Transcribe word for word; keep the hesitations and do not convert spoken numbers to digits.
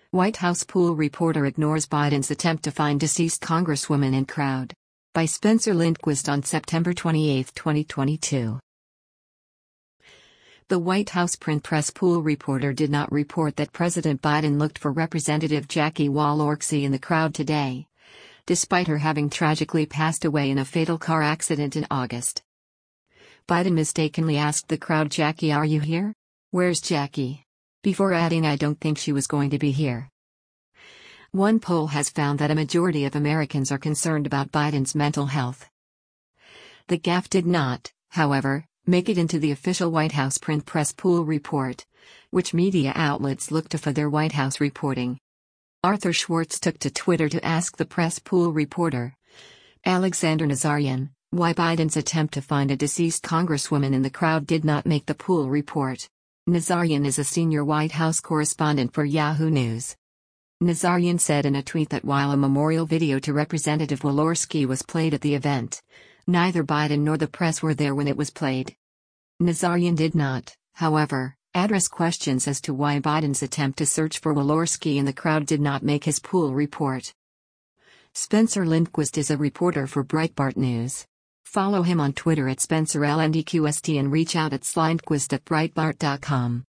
White House pool reporter ignores Biden's attempt to find deceased Congresswoman in crowd. By Spencer Lindquist on September twenty-eighth, twenty twenty-two. The White House print press pool reporter did not report that President Biden looked for Representative Jackie Wall-Orczy in the crowd today, despite her having tragically passed away in a fatal car accident in August. Biden mistakenly asked the crowd, "Jackie, are you here? Where's Jackie?" before adding, "I don't think she was going to be here." One poll has found that a majority of Americans are concerned about Biden's mental health. The gaffe did not, however, make it into the official White House print press pool report, which media outlets look to for their White House reporting. Arthur Schwartz took to Twitter to ask the press pool reporter, Alexander Nazarian, why Biden's attempt to find a deceased Congresswoman in the crowd did not make the pool report. Nazarian is a senior White House correspondent for Yahoo News. Nazarian said in a tweet that while a memorial video to Representative Wall-Orczy was played at the event, neither Biden nor the press were there when it was played. Nazarian did not, however, address questions as to why Biden's attempt to search for Wall-Orczy in the crowd did not make his pool report. Spencer Lindquist is a reporter for Breitbart News. Follow him on Twitter at Spencer L N D Q S T and reach out at slindquist at breitbart dot com.